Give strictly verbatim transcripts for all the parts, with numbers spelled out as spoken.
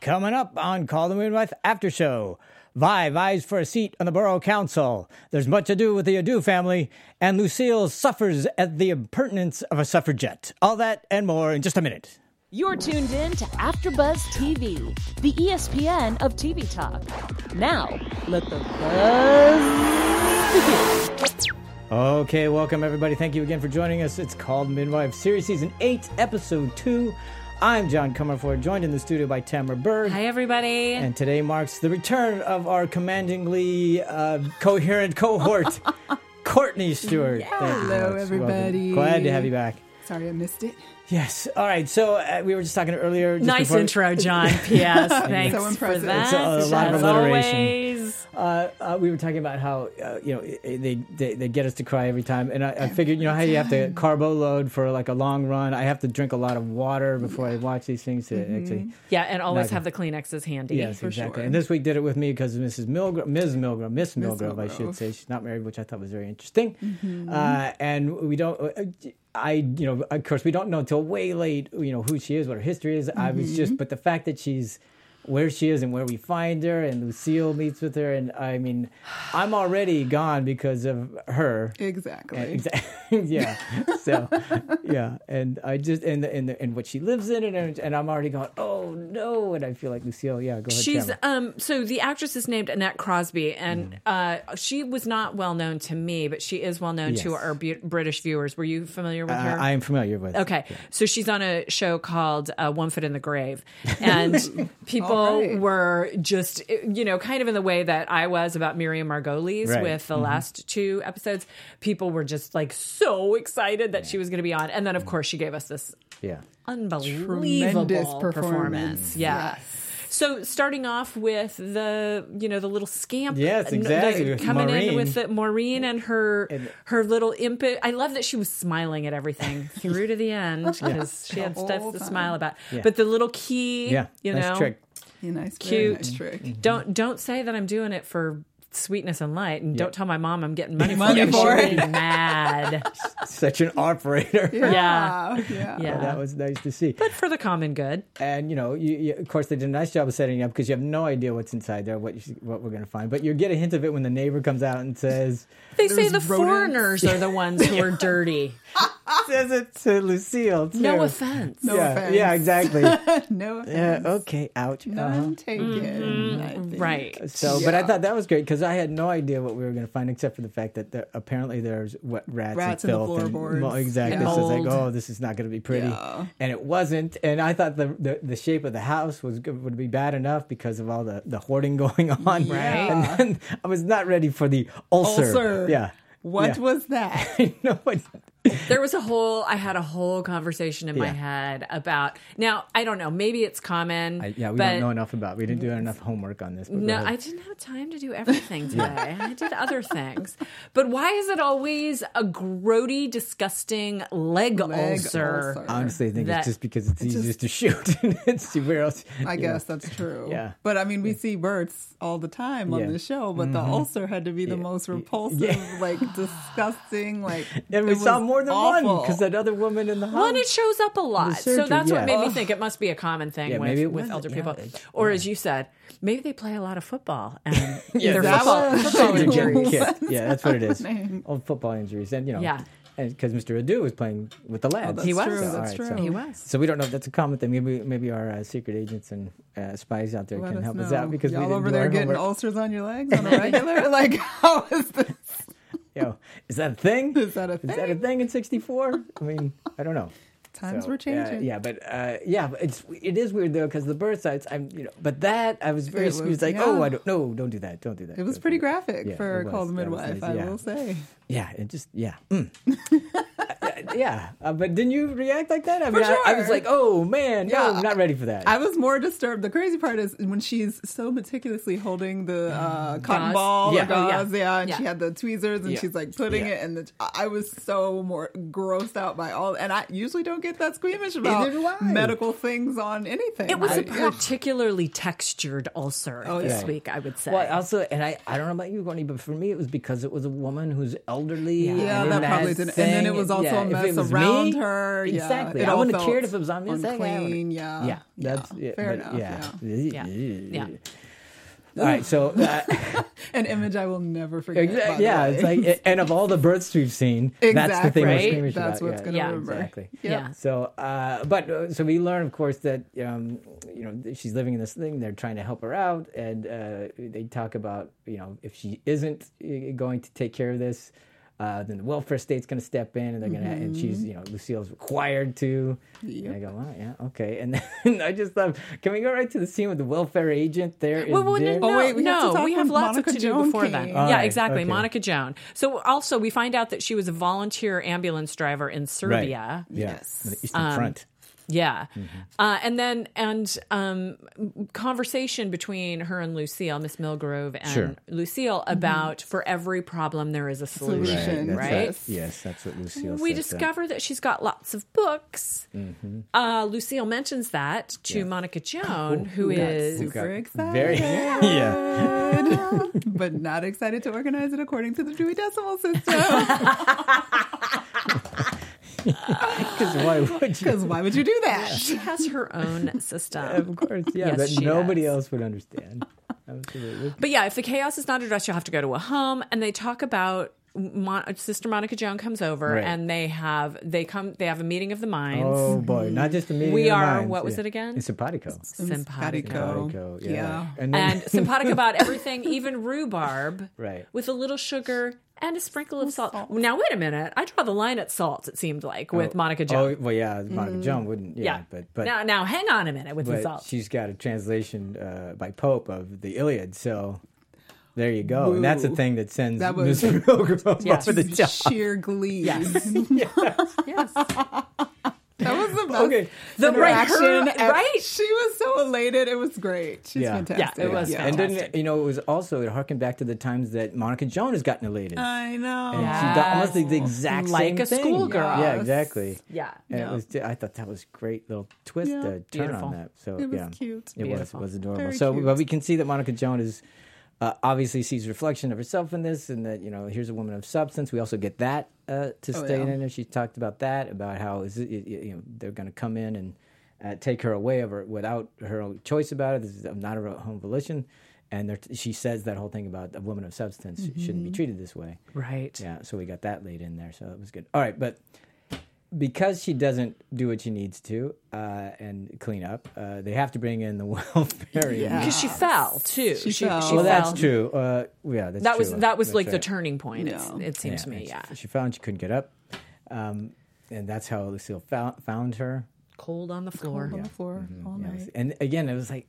Coming up on Call the Midwife After Show, Vi vies for a seat on the Borough Council. There's much ado with the Adu family, and Lucille suffers at the impertinence of a suffragette. All that and more in just a minute. You're tuned in to AfterBuzz T V, the E S P N of T V talk. Now, let the buzz begin. Okay, welcome everybody. Thank you again for joining us. It's called Midwife Series Season eight, Episode two. I'm John Comerford, joined in the studio by Tamara Bird. Hi, everybody. And today marks the return of our commandingly uh, coherent cohort, Courtney Stewart. Yeah. Hello, everybody. Welcome. Glad to have you back. Sorry I missed it. Yes. All right. So uh, we were just talking earlier. Just nice before... intro, John. P S. Thanks so for that. It's a, a lot of As alliteration. always. Uh, uh, we were talking about how uh, you know they, they they get us to cry every time, and I, I figured you know how you have to carbo load for like a long run. I have to drink a lot of water before I watch these things to mm-hmm. actually. Yeah, and always not, have the Kleenexes handy. Yes, for exactly. Sure. And this week did it with me because Missus Milgram, Miz Milgram, Miss Milgram, I should say. She's not married, which I thought was very interesting. Mm-hmm. Uh, and we don't. Uh, I, you know, of course, we don't know until way late, you know, who she is, what her history is. Mm-hmm. I was just, but the fact that she's where she is and where we find her, and Lucille meets with her, and I mean, I'm already gone because of her. Exactly. And, exa- yeah. So, yeah, and I just and and and what she lives in, and and I'm already going, oh no, and I feel like Lucille. Yeah, go ahead. She's Tamara. um. So the actress is named Annette Crosby, and mm. uh, she was not well known to me, but she is well known yes. to our bu- British viewers. Were you familiar with uh, her? I am familiar with. Okay, yeah. So she's on a show called uh, One Foot in the Grave, and people right. were just, you know, kind of in the way that I was about Miriam Margolyes right. with the mm-hmm. last two episodes. People were just like so excited that yeah. she was going to be on, and then of course she gave us this yeah. unbelievable performance. performance. Yeah. Yes. So starting off with the, you know, the little scamp. Yes, exactly. The, coming Maureen. in with the, Maureen and her and, her little imp. I love that she was smiling at everything through to the end because yeah. she had stuff to time. smile about. Yeah. But the little key, yeah, you nice know, trick. Yeah, nice, cute nice trick. Mm-hmm. Don't don't say that I'm doing it for sweetness and light, and yeah. don't tell my mom I'm getting money, money for it. She'll be mad. Such an operator. Yeah, yeah, yeah. yeah. Well, that was nice to see. But for the common good. And you know, you, you, of course, they did a nice job of setting it up because you have no idea what's inside there, what you, what we're going to find. But you get a hint of it when the neighbor comes out and says, "They say the rodents. foreigners are the ones who are dirty." Says it to Lucille too. No offense. No yeah, offense. Yeah, exactly. No offense. Yeah, okay, ouch. None uh-huh. taken. Mm-hmm. Right. So, yeah. but I thought that was great because I had no idea what we were going to find except for the fact that there, apparently there's what rats, rats and in the filth floorboards. Well, exactly. And So it's like, mold. oh, this is not going to be pretty, Yeah. and it wasn't. And I thought the, the the shape of the house was would be bad enough because of all the, the hoarding going on. Right. And then I was not ready for the ulcer. Ulcer. Yeah. What yeah. was that? I know what. There was a whole, I had a whole conversation in my Yeah. head about, now, I don't know, maybe it's common. I, yeah, we but don't know enough about. We didn't do enough homework on this. But no, I didn't have time to do everything today. yeah. I did other things. But why is it always a grody, disgusting leg, Leg ulcer? ulcer. Honestly, I think That- it's just because it's, It's easiest to shoot. It's see where else. I you guess know. that's true. Yeah. But I mean, we see births all the time on Yeah. the show, but Mm-hmm. the ulcer had to be the Yeah. most repulsive, Yeah. like disgusting, like. And we it saw was more than awful. one because that other woman in the house. Well, and it shows up a lot. The surgery, so that's yeah. what made me Ugh. think it must be a common thing Yeah, with, maybe it with was, elder yeah, people. it's- Or yeah. as you said, maybe they play a lot of football and Yeah, they're that football, was- football Surgery injuries. kit. Yeah, that's what it is. happening. Old football injuries, and you know, Yeah. and because Mister Adu was playing with the lads. that's He was. true. So, That's all right, true. so- He was. So we don't know if that's a common thing. Maybe maybe our uh, secret agents and uh, spies out there Let can us help know. us out because y'all we didn't over do there our getting homework. ulcers on your legs on a regular. Like, how is this? Yo, is that a thing? Is that a Is that a thing? thing in sixty-four? I mean, I don't know. Times So, were uh, changing. yeah, but uh, yeah, but it's it is weird though because the birth sites. I'm you know, but that I was very It was- it was like, yeah. oh, I don't no, don't do that, don't do that. It was Don't pretty do that. graphic Yeah, for it was. Call the That was Midwife, nice, I yeah. will say. Yeah, it just yeah. Mm. yeah, uh, but didn't you react like that? I For mean, I, I was sure. like, oh man, no, Yeah. I'm not ready for that. I was more disturbed. The crazy part is when she's so meticulously holding the uh, cotton Gauze. ball, Yeah. or gauze, Oh, yeah. yeah. and Yeah. she had the tweezers, and Yeah. she's like putting Yeah. it, and the, I was so more grossed out by all. And I usually don't get that squeamish about Neither do I. medical things on anything. It was I- a particularly textured ulcer Oh, this yeah. week, I would say. Well, also, and I, I don't know about you, Courtney, but for me, it was because it was a woman who's elderly. Yeah, and that in probably didn't. And then it thing. was also Yeah, a if it if it was around me, her. Yeah, exactly. it I all wouldn't have felt cared if it was on me. unclean. Yeah, yeah, that's yeah, yeah, fair but, enough. yeah. Yeah. Yeah. All right, so uh, An image I will never forget. exactly, by the yeah, way. it's like, and of all the births we've seen, that's the Exactly. thing we're Right? squeamish That's about. what's yeah, gonna Yeah. remember. exactly. Yep. Yeah. So, uh, but uh, so we learn, of course, that um, you know she's living in this thing. They're trying to help her out, and uh, they talk about you know if she isn't uh, going to take care of this, uh, then the welfare state's going to step in, and they're going to, and she's you know Lucille's required to. Yep. And I go, well, yeah, okay, and then I just thought, can we go right to the scene with the welfare agent? There is Well, well, there? no, Oh, wait, we have to no, talk we have when lots Monica to do Joan before came. then. All yeah, right, exactly, okay. Monica Joan. So also we find out that she was a volunteer ambulance driver in Serbia. Yeah, Yes. the Eastern Front. Yeah. Uh, and then, and um, conversation between her and Lucille, Miss Milgrove and Sure. Lucille about for every problem there is a solution, Solution, that's right? What, yes, that's what Lucille We says, discover that she's got lots of books. Uh, Lucille mentions that to Monica Joan, who Got is super got excited. very- yeah. But not excited to organize it according to the Dewey Decimal System. Because why would you? Because why would you do that? she has her own system. Of course, yeah, Yes, that she nobody does. else would understand. Absolutely. But yeah, if the chaos is not addressed, you'll have to go to a home. And they talk about Mon- Sister Monica Joan comes over, Right. and they have they come they have a meeting of the minds. Oh boy, not just a meeting. We of are- minds, what was yeah. it again? It's simpatico. Simpatico. Simpatico, yeah. Yeah. And, then, And simpatico about everything, even rhubarb, Right. with a little sugar and a sprinkle of salt. Now wait a minute, I draw the line at salt. It seemed like with Monica Joan. Oh well, yeah, Monica Joan wouldn't. Yeah, yeah, but but now now hang on a minute with the but salt. she's got a translation uh, by Pope of the Iliad, so. There you go, and that's the Woo. thing that sends That was- Miss Milgrove Yes. over the top. Sheer glee. Yes. yes. That was the best Okay. The right, interaction. her, ever. right? She was so elated. It was great. She's Yeah. fantastic. Yeah, it was And fantastic. then you know it was also it harkened back to the times that Monica Joan has gotten elated. I know. And Yes. she done almost the, the exact Like same a thing. schoolgirl. Yeah, Yes. exactly. Yeah. And Yeah. it was. I thought that was a great little twist, Yeah. uh, turn Beautiful. on that. So It was yeah, cute. It Beautiful. was. It was adorable. Very so, cute. but we can see that Monica Joan is uh, obviously sees reflection of herself in this, and that you know here's a woman of substance. We also get that uh, to Oh, stay yeah. in there. She talked about that about how is it, you know they're going to come in and uh, take her away of her without her own choice about it. This is not her own volition. And they're- she says that whole thing about a woman of substance shouldn't be treated this way. Right. Yeah, so we got that laid in there, so it was good. All right, but because she doesn't do what she needs to uh, and clean up, uh, they have to bring in the welfare. Yeah. Because she fell too. She fell. Well, that's fell. true. Uh, yeah, that's That was true. that was That's like the right. turning point. It's, Yeah. it seems Yeah, to me. and Yeah. She, she found she couldn't get up, um, and that's how Lucille found, found her. Cold on the floor. on the floor all Yes. night. And again, it was like,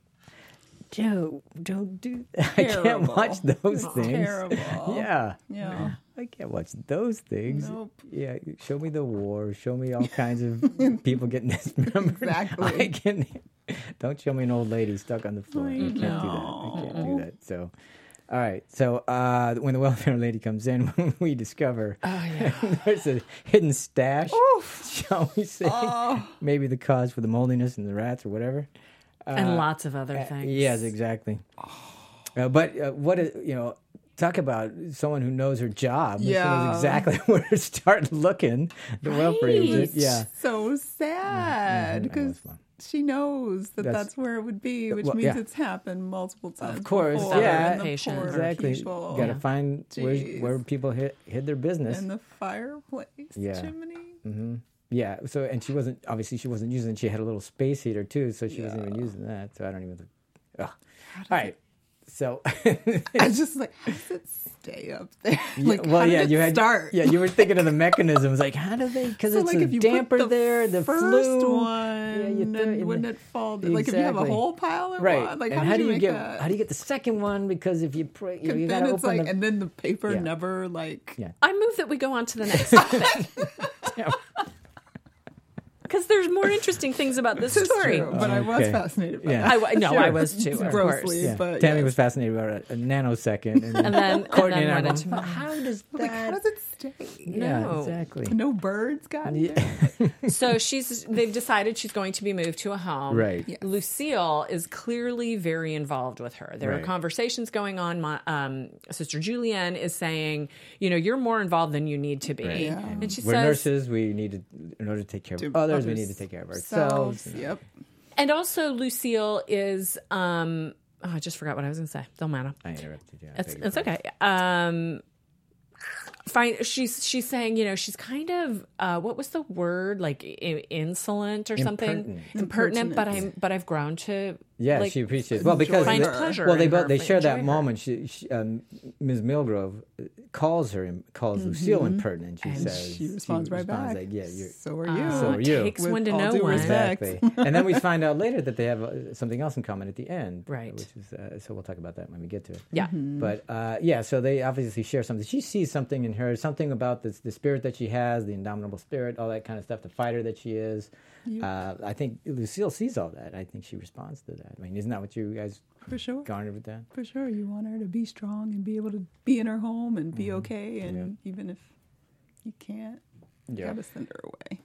Joe, don't do that. I can't Terrible. watch those things. Terrible. Yeah. Yeah. I can't watch those things. Nope. Yeah, show me the war. Show me all kinds of people getting dismembered. Exactly. I can. Don't show me an old lady stuck on the floor. I, I can't know. do that. I can't do that. So, all right. So uh, when the welfare lady comes in, we discover Oh yeah. there's a hidden stash. Shall we say? Oh. Maybe the cause for the moldiness and the rats or whatever. and lots of other Uh, things. Yes, exactly. Uh, but uh, what is, you know, talk about someone who knows her job. She Yeah. knows exactly where to start looking. The welfare agent. Right. Yeah. So sad Mhm. I because was fun. she knows that That's- that's, where it would be, which Well, means yeah. it's happened multiple times. Of course, before, yeah. and the Patient. poor Exactly. people. Got to find where, Jeez. where people hid, hid their business. And the fireplace Yeah. chimney. hmm Yeah. So, and she wasn't, obviously, she wasn't using, she had a little space heater too, so she wasn't even using that. So I don't even, ugh. All right. So, I was just like, how does it stay up there? Like, well, how did yeah, it you had start? Yeah, you were thinking of the mechanisms. Like, how do they? Because So, it's like, a if you put damper the there, the first flue. one, Yeah, you throw it then in wouldn't the- it fall? Like if you have a Exactly. whole pile in Right. one, like and how, how did do you you make get? that? How do you get the second one? Because if you pray, you, know, you then gotta it's open like, the. and then the paper Yeah. never like. Yeah. I move that we go on to the next topic. because there's more interesting things about this This is story. true, but I was Okay. fascinated by Yeah. that. I, w- no, Sure. I was too, of Grossly, course. Yeah. but Tammy yes. was fascinated about a, a nanosecond, and then, And then- Courtney and then and, I wanted went, to- how does that? Like, how does it stay? yeah, No. exactly. No birds got Yeah. there. So she's they've decided she's going to be moved to a home. Right. Yes. Lucille is clearly very involved with her. There Right. are conversations going on. My, um, Sister Julianne is saying, you know, you're more involved than you need to be. Right. Yeah. And she We're says, nurses. We need to, in order to take care of To others, we others need to take care of ourselves. Selves, Yep. and also Lucille is, um, oh, I just forgot what I was going to say. Don't matter. I interrupted you. I It's, beg your it's pardon. okay. Um, fine. She's she's saying, you know, she's kind of uh, what was the word, like I- insolent or something, Impertinent. impertinent. But Impertinent. I'm but I've grown to Yeah, like, she appreciates well because find they, pleasure well they in both her, they share that enjoy her. moment. She, she um, Miz Milgrove calls her calls Lucille impertinent. She And says She responds right back. Like, yeah, you're So are you. So are you. Takes With one to all know due one. respect. exactly. And then we find out later that they have uh, something else in common at the end, Right. Which is uh, so we'll talk about that when we get to it. Yeah. But uh, yeah, so they obviously share something. She sees something in her, something about this, the spirit that she has, the indomitable spirit, all that kind of stuff, the fighter that she is. Uh, I think Lucille sees all that. I think she responds to that. I mean, isn't that what you guys For sure. garnered with that? For sure. You want her to be strong and be able to be in her home and be okay. And Yeah. even if you can't, you Yeah. gotta send her away.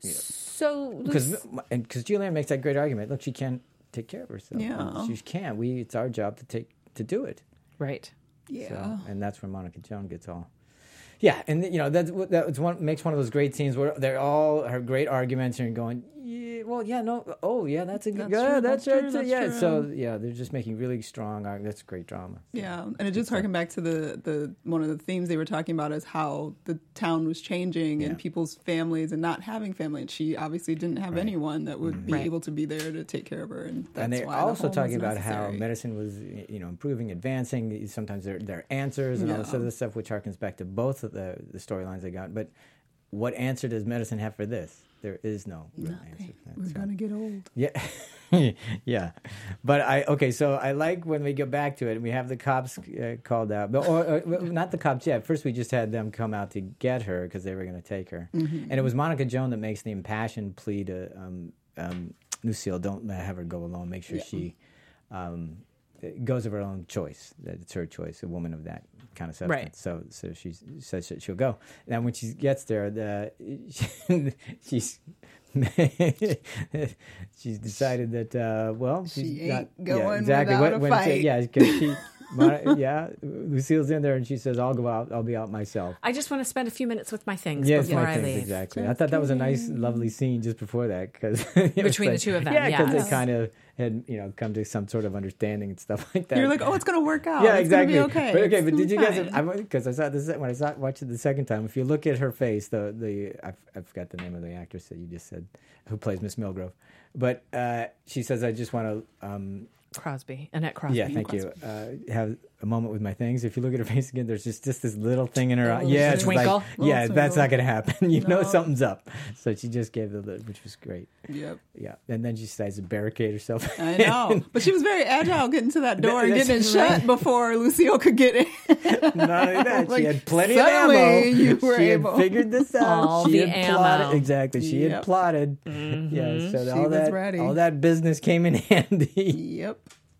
So Because Luc- and because Julianne makes that great argument. Look, she can't take care of herself. Yeah. She can. We it's our job to take to do it. right. Yeah. So, and that's where Monica Joan gets all. Yeah, and you know that's what that's one makes one of those great scenes where they're all her great arguments and you're going, yeah, well, yeah, no, oh, yeah, that's a good, That's yeah, true, that's, that's right, true, so, that's yeah. true. So yeah, they're just making really strong. arg- That's great drama. Yeah, and it just harkened back to the, the one of the themes they were talking about is how the town was changing Yeah. and people's families and not having family. And she obviously didn't have Right. anyone that would be Right. able to be there to take care of her. And that's and they're why the also home talking was about how necessary. medicine was, you know, improving, advancing. Sometimes their their answers and all this Yeah. other stuff, which harkens back to both of the the storylines they got. But what answer does medicine have for this? There is no real answer. Nothing. for that. We're So- gonna get old. Yeah, yeah, but I okay. So I like when we get back to it, and we have the cops uh, called out, but or, or not the cops yet. First, we just had them come out to get her because they were going to take her, and it was Monica Joan that makes the impassioned plea to um, um, Lucille, "Don't have her go alone. Make sure Yeah. she um, goes of her own choice. That it's her choice. A woman of that kind of substance. Right. So, so she says that she'll go. Now, when she gets there, the she's." she's decided that uh, well she's She not ain't going yeah, exactly without a when fight. She, yeah because she Mon- yeah Lucille's in there and she says I'll go out I'll be out myself. I just want to spend a few minutes with my things Yes, before my I things, leave. exactly. I thought that was a nice, lovely scene just before that because Between the two of them, Yeah, because yes. they kind of had you know come to some sort of understanding and stuff like that. You're like, oh, it's gonna work out. Yeah, it's exactly. Gonna be okay. But okay, It's but did you gonna guys? be fine. Because I, I saw this when I saw watched it the second time. If you look at her face, the the I, I forgot the name of the actress that you just said, who plays Miss Milgrove, but uh, she says, "I just want to." Um, Crosby, Annette Crosby. yeah, thank you. Uh, have a moment with my things. If you look at her face again, there's just just this little thing in her eye. little Yeah, bit. it's Twinkle. like, yeah, Little that's twinkle. not going to happen. You know No. something's up. So she just gave the look, which was great. Yep. Yeah, and then she decides to barricade herself. I know, but she was very agile getting to that door and That's getting it right. shut before Lucille could get in. Not only that, Like, she had plenty of suddenly ammo. you were she able- had figured this out. All she the had ammo. plotted exactly. She had Yep. plotted. Mm-hmm. Yeah, so She all was that ready. all that business came in handy. Yep.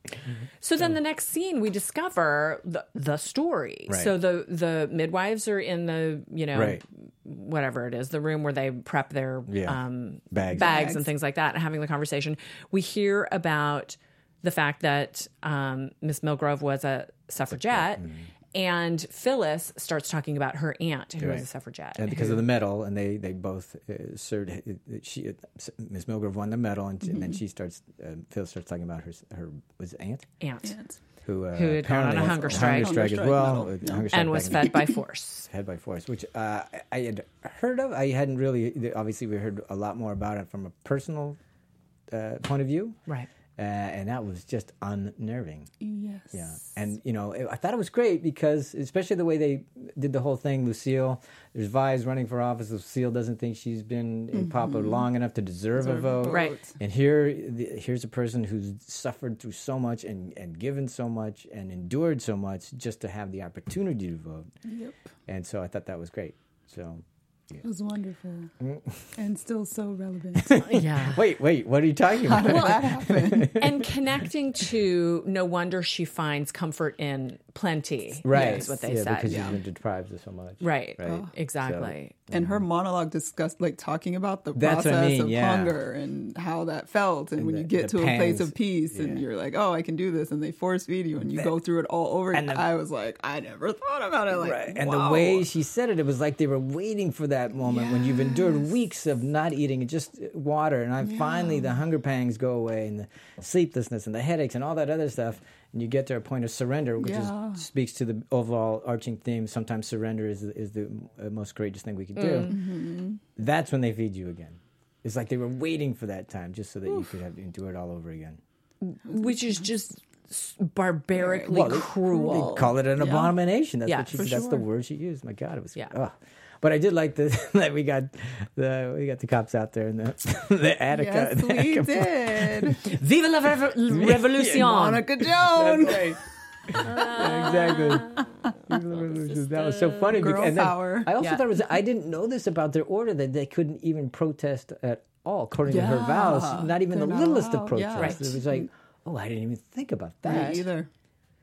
So then the next scene, we discover the the story. Right. So the the midwives are in the, you know, Right. whatever it is, the room where they prep their Yeah. um, Bags. bags Bags. and things like that, and having the conversation. We hear about the fact that um, Miss Milgrove was a suffragette, and Phyllis starts talking about her aunt who was Right. a suffragette. And because of the medal, and they they both uh, served. uh, She uh, Miss Milgrove won the medal, and, and then she starts. Uh, Phil starts talking about her her was it aunt aunt. And who uh, Who had gone on apparently a had hunger strike. hunger strike as Hunger well, strike uh, hunger strike And was back in- fed by force. Head by Force, which uh, I had heard of. I hadn't really. Obviously, we heard a lot more about it from a personal uh, point of view, Right. uh, and that was just unnerving. yes. Yeah, and you know, I thought it was great because, especially the way they did the whole thing. Lucille, there's Vi's running for office. Lucille doesn't think she's been popular long enough to deserve, a Deserve a vote. vote. Right. And here, the, here's a person who's suffered through so much and, and given so much and endured so much just to have the opportunity to vote. Yep. And so I thought that was great. So It was wonderful. And still so relevant. Yeah. Wait, wait, what are you talking about? How did that happen? And connecting to no wonder she finds comfort in plenty. Right. Is what they yeah, said. because Yeah. she's been deprived of so much. Right. Right. Oh, exactly. So, And her monologue discussed, like, talking about the That's what I process mean, of yeah. hunger and how that felt. And, And when the- you get the to a place pangs. of peace and Yeah. you're like, oh, I can do this. And they force feed you and you go through it all over. and the- I was like, I never thought about it. Like, Right. And wow. the way she said it, it was like they were waiting for that moment when you've endured weeks of not eating and just water. And I finally, the hunger pangs go away and the sleeplessness and the headaches and all that other stuff. And you get to a point of surrender, which Yeah. is, speaks to the overall arching theme. Sometimes surrender is, is the uh, most courageous thing we could do. Mm-hmm. That's when they feed you again. It's like they were waiting for that time just so that you could have endure it all over again. Which is just s- barbarically Well, they- cruel. They call it an Yeah. abomination. That's Yeah, what she, for that's the sure. word she used. My God, it was. Yeah. Ugh. But I did like the that we got the we got the cops out there in the the Attica. Yes, we did. Viva la revo- revolution! Monica Jones. That's right. Yeah, exactly. That was so funny. Girl because- and then power. I also Yeah. thought it was. I didn't know this about their order that they couldn't even protest at all, according to her Yeah. vows. Not even They're the not littlest allowed. of protests. Yeah. Right. It was like, oh, I didn't even think about that. Me either.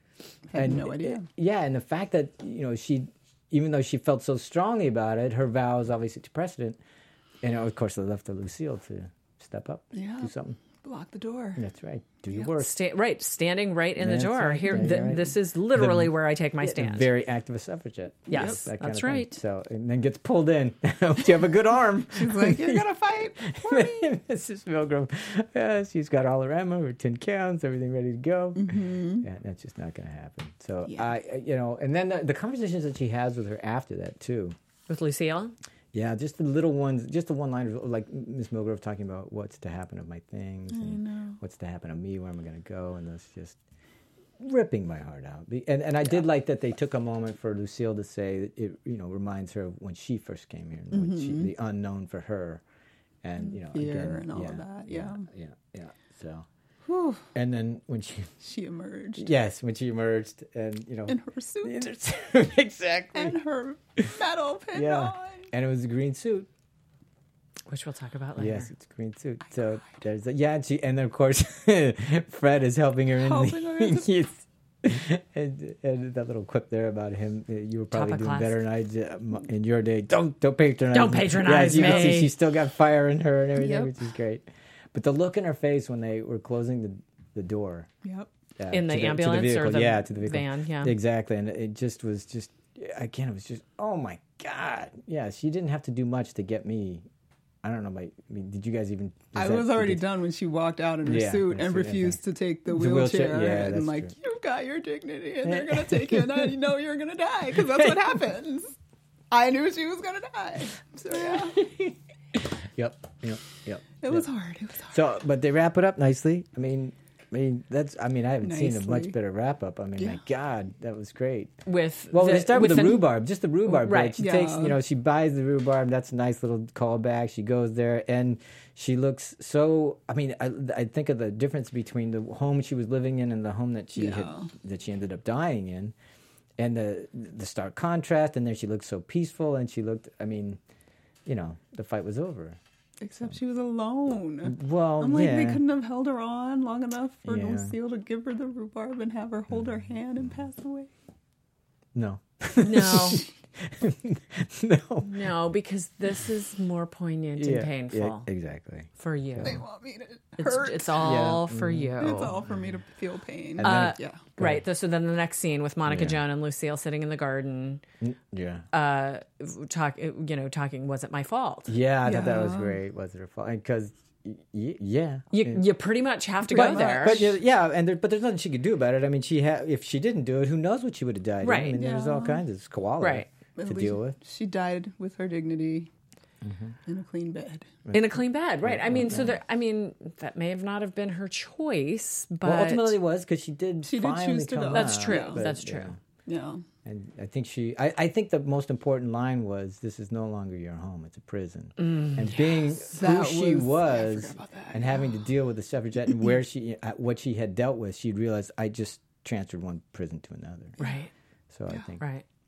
Had And no idea. uh, yeah, and the fact that you know she, even though she felt so strongly about it, her vows obviously to precedent, and of course they left to Lucille to step up, Yeah. do something. Block the door. That's right. Do your work. Sta- right, standing right in That's the door. right. Here, Yeah, th- you're right. this is literally The- where I take my stand. Very activist suffragette. Yes, That kind that's of thing. right. So and then gets pulled in. You have a good arm. She's like, you're going to fight for me. Missus Milgram, uh, she's got all her ammo, her tin cans, everything ready to go. Mm-hmm. Yeah, that's just not going to happen. So Yeah. I, I- you know, and then the, the conversations that she has with her after that too. With Lucille? Yeah, just the little ones, just the one-liners, like Miss Milgrove talking about what's to happen of my things, and what's to happen of me, where am I going to go, and that's just ripping my heart out. Be- And and I did like that they took a moment for Lucille to say that it, you know, reminds her of when she first came here, and when she, the unknown for her, and you know, Fear again, and all yeah, of that, yeah. yeah, yeah. So, Whew. and then when she, She emerged. yes, when she emerged, and you know, In her suit. exactly, And her medal pinned yeah, on. and it was a green suit. Which we'll talk about later. Yes, it's a green suit. So there's a, yeah, and she and then of course Fred is helping her in Helping her into- yes. and, and that little quip there about him. uh, You were probably Top of doing class. better than I did uh, in your day. Don't don't patronize. Don't me. patronize yeah, you can me. see she's still got fire in her and everything, Yep. which is great. But the look in her face when they were closing the the door Yep. uh, In the to to ambulance or vehicle. the yeah, to the vehicle. van, yeah. exactly. And it just was just again, it was just oh my God. Yeah, she didn't have to do much to get me. I don't know. My, I mean, did you guys even? I that- was already did- done when she walked out in her Yeah, suit in her and suit, refused okay. to take the The wheelchair. wheelchair, yeah, and that's like, true. you've got your dignity and they're going to take you and I know you're going to die because that's what happens. I knew she was going to die. So, yeah. Yep, yep, yep. It was hard. It was hard. So, but they wrap it up nicely. I mean, I mean that's. I mean, I haven't seen a Nicely. much better wrap up. I mean, Yeah. my God, that was great. With Well, the, they start with, the the- rhubarb, just the rhubarb. Right, Right. She yeah. takes, you know, she buys the rhubarb. That's a nice little callback. She goes there and she looks so. I mean, I, I think of the difference between the home she was living in and the home that she Yeah. had that she ended up dying in, and the the stark contrast. And there she looked so peaceful, and she looked. I mean, you know, the fight was over. Except she was alone. Well, I'm like, yeah. they couldn't have held her on long enough for Yeah. Lucille to give her the rhubarb and have her hold her hand and pass away. No. No, No. no, because this is more poignant and painful yeah, exactly. for you. They want me to It's, hurt. it's all Yeah. for you. It's all for me to feel pain. And then- Uh, yeah. Right. th- So then the next scene with Monica Yeah. Joan and Lucille sitting in the garden, Yeah. uh, talk, you know, talking, was it my fault? Yeah, I thought that was Yeah. great. Was it her fault? Because, y- yeah. You, Yeah. you pretty much have to But- go there. But yeah, yeah, and there, but there's nothing she could do about it. I mean, she had if she didn't do it, who knows what she would have died. in. Right. I mean, there's all Yeah. kinds of koala Right. to At least deal with. She died with her dignity Mm-hmm. in a clean bed. in a clean bed, right? I mean, so there. I mean, that may have not have been her choice, but Well, ultimately, it was because she did. She did finally choose to come go. That's out, true. but, That's yeah. true. Yeah. And I think she, I, I think the most important line was, "This is no longer your home; it's a prison." Mm, and being who That she was- I was, forgot about that, and having to deal with the suffragette and where she, uh, what she had dealt with, she'd realized I just transferred one prison to another. right, So I think, right.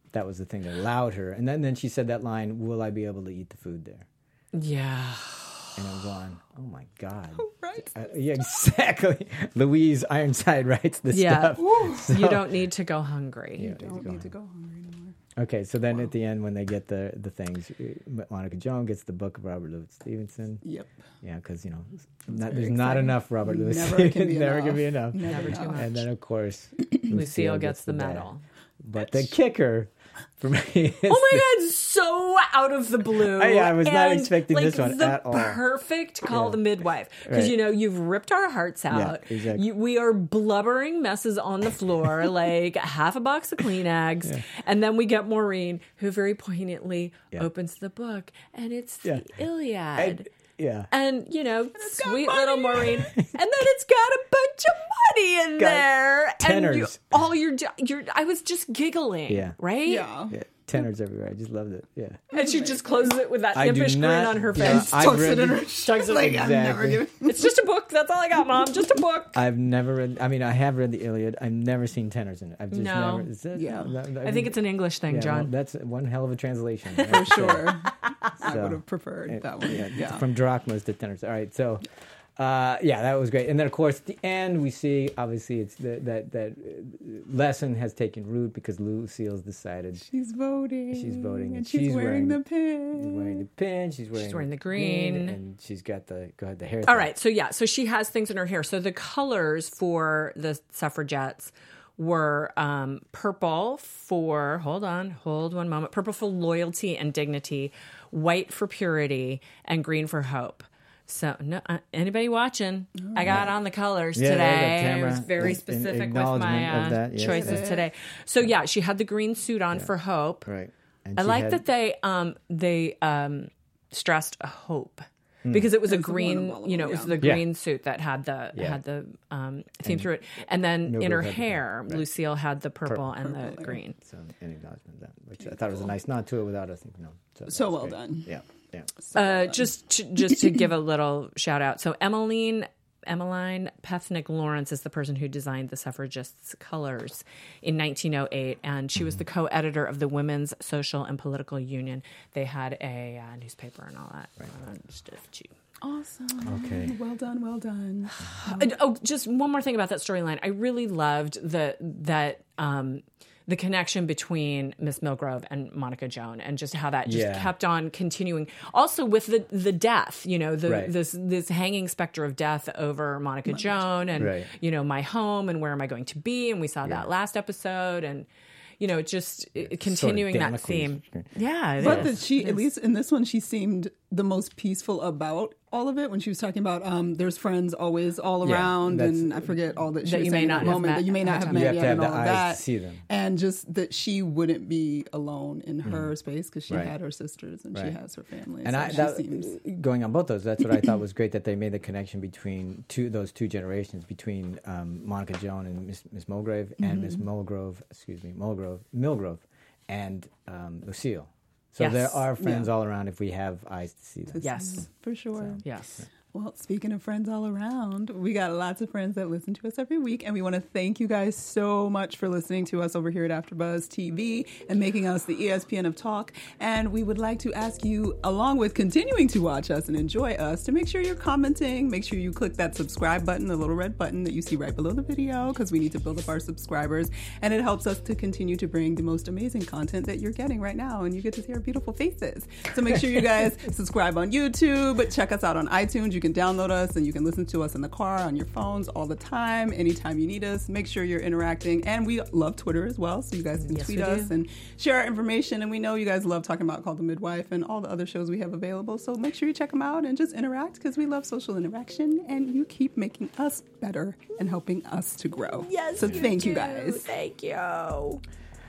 that was the thing that allowed her. And then, then she said that line, "Will I be able to eat the food there?" Yeah. And I'm going, oh my God. Who writes Uh, yeah, exactly. Louise Ironside writes this Yeah. stuff. So- You don't need to go hungry. Yeah. You don't need to go hungry anymore. Okay, so then at the end, when they get the the things, uh, Monica Joan gets the book of Robert Louis Stevenson. Yep. Yeah, because you know, not, very there's not exciting. enough Robert Louis Never Stevenson. can be Never enough. can be enough. Never Never too enough. much. And then of course, Lucille gets the bag. medal. But the kicker for me is Oh my God, so out of the blue. I- I was not And, expecting like, this one the at all. Perfect call Yeah. the midwife. Because, Right. you know, you've ripped our hearts out. exactly. You, we are blubbering messes on the floor, like half a box of Kleenex. Yeah. And then we get Maureen, who very poignantly Yeah. opens the book, and it's the Yeah. Iliad. And- yeah. And, you know, got sweet money. little Maureen. And then it's got a bunch of money in Got there. And you, tenors. all your, your, I was just giggling. Yeah. Right? Yeah. Yeah, tenors everywhere. I just loved it. Yeah. And she just closes it with that I do impish grin not- on her yeah, face. I've Tucks read it in the- her Tucks it- like, I'm never Exactly. giving. It's just a book. That's all I got, Mom. Just a book. I've never read. I mean, I have read the Iliad. I've never seen tenors in it. I've just No. never. Is that, Yeah. no, I think it's an English thing, yeah, well, John. that's one hell of a translation. For sure. I So, would have preferred that one. Yeah, Yeah. from drachmas to tenors. All right, so uh, yeah, that was great. And then of course, at the end we see obviously it's the, that that uh, lesson has taken root because Lucille's decided She's voting. She's voting, and And she's, she's wearing, wearing- the pin. she's wearing the pin, she's wearing, wearing the green. and she's got the go ahead the hair. All right. So, yeah. So she has things in her hair. So the colors for the suffragettes were um, purple for, hold on, hold one moment, purple for loyalty and dignity, white for purity, and green for hope. So, no, uh, anybody watching? I got on the colors Yeah, there you go, today. I Tamara. was very In- specific with acknowledgement my of uh, that, yes. choices today. So, yeah, she had the green suit on for hope. Right. And I she like had- that they um, they um, stressed a hope. Because it was a That's the one green, of all you know, of it was them, the yeah. green suit that had the Yeah. had the um, theme through it, and then Mildred in her had the- hair, right. Lucille had the purple, Purple. and the Purple, yeah. green. So in acknowledgement of that, which I thought was a nice nod to it without us thinking. No, so, that So was well great. done. Yeah, yeah. Uh, just to, just to give a little shout out. So Emmeline Emmeline Pethnick Lawrence is the person who designed the suffragists' colors in nineteen oh eight, and she was the co-editor of the Women's Social and Political Union. They had a uh, newspaper and all that. Uh, just a few. Awesome. Okay. Well done. Well done. Uh, oh, just one more thing about that storyline. I really loved the that um, the connection between Miss Milgrove and Monica Joan, and just how that just Yeah. kept on continuing. Also with the the death, you know, the Right. this this hanging specter of death over Monica Joan, and Right. you know, my home and where am I going to be? And we saw Yeah. that last episode, and you know, just uh, continuing that Damocles. theme. Yeah, it But is. that she, It at is. least in this one, she seemed the most peaceful about all of it when she was talking about um, there's friends always all Yeah, around, that's- and I forget all that she That was you saying may in not that have moment met that you may not ahead have of met time. You have yet, to and have all the of eyes that, to see them. and just that she wouldn't be alone in her space because she Right. had her sisters and she Right. has her family. And so I she that, seems going on both those, that's what I thought was great that they made the connection between two those two generations between um, Monica Joan and Miss Miss Mulgrave and Miss Mulgrove, excuse me, Mulgrove, Milgrove, and um, Lucille. So Yes. there are friends Yeah. all around if we have eyes to see them. Yes. for sure. Yes. Well, speaking of friends all around, we got lots of friends that listen to us every week, and we want to thank you guys so much for listening to us over here at AfterBuzz T V and making us the E S P N of talk. And we would like to ask you, along with continuing to watch us and enjoy us, to make sure you're commenting. Make sure you click that subscribe button, the little red button that you see right below the video, because we need to build up our subscribers, and it helps us to continue to bring the most amazing content that you're getting right now, and you get to see our beautiful faces. So make sure you guys subscribe on YouTube, check us out on iTunes. You can download us and you can listen to us in the car, on your phones, all the time, anytime you need us. Make sure you're interacting. And we love Twitter as well, so you guys can Yes, tweet we us do. and share our information. And we know you guys love talking about Call the Midwife and all the other shows we have available. So make sure you check them out and just interact, because we love social interaction, and you keep making us better and helping us to grow. Yes. So you thank you do. guys. Thank you.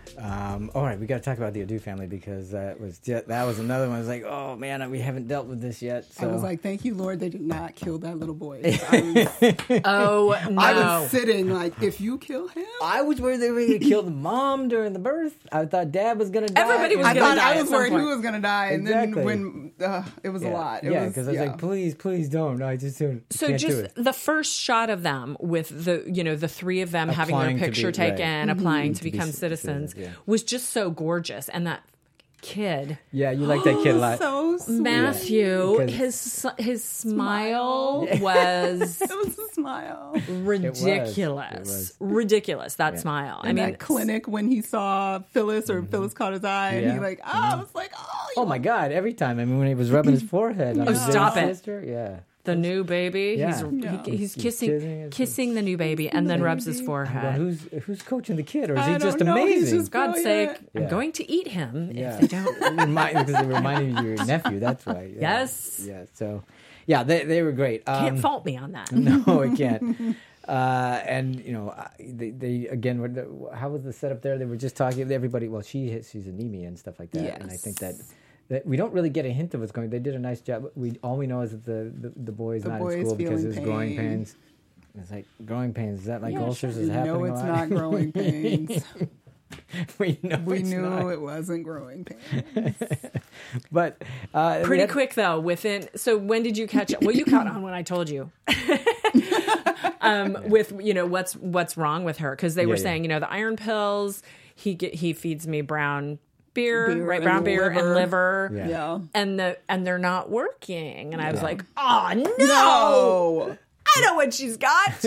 Um, all right, we got to talk about the Adu family because that was just, that was another one. I was like, oh man, we haven't dealt with this yet. So I was like, thank you, Lord, they did not kill that little boy. I was, Oh no. I was sitting like, if you kill him, I was worried they were going to kill the mom during the birth. I thought dad was going to die. Everybody was I gonna thought die I at was some worried point. who was going to die, and Exactly. then when uh, it was yeah. a lot. It yeah, was because I was yeah. like, please, please don't. No, I just don't. So can't do just it. the first shot of them with the, you know, the three of them having their Applying to picture be- right. taken, applying to, To be become c- citizens. citizens, yeah. was just so gorgeous. And that kid. Yeah, you like that kid a lot. So sweet. Matthew, Yeah. his his smile was It was a smile. ridiculous. It was. It was. Ridiculous, that smile. In I mean, that clinic when he saw Phyllis or Phyllis caught his eye and Yeah. he like, oh, I was like, oh. Oh my God! Every time, I mean, when he was rubbing his forehead on Oh, his stop baby it. sister, yeah. the new baby, Yeah. he's, Yeah. he, he's He's kissing kissing his- kissing the new baby and then rubs his Well, forehead. who's who's coaching the kid, or is I he just don't know. He's amazing? just- God's Brilliant. sake, Yeah. I'm going to eat him Yeah, if they don't. Remind, because they remind you of your nephew. That's right. Yeah. Yes. Yeah. So, yeah, they they were great. Um, Can't fault me on that. No, it can't. Uh, and you know, I- they, they again, were the, how was the setup there? They were just talking to everybody. Well, she has, she's anemia and stuff like that, and I think that, that we don't really get a hint of what's going. They did a nice job. We all we know is that the the, the boy is The not boy in is school because feeling of his growing pain. pains. It's like growing pains. Is that like Yeah, ulcers You is happening? know a it's lot? not growing pains. we know We it's knew not. it wasn't growing pains. But uh, we Pretty had- quick though. Within so when did you catch up? Well, you caught on when I told you. um, with you know what's what's wrong with her because they were Yeah, yeah. saying you know the iron pills. He get, he feeds me brown beer, Beer right? and Brown beer and liver. liver. Yeah. Yeah. And the and they're not working. And I was like, oh no, No. I know what she's got.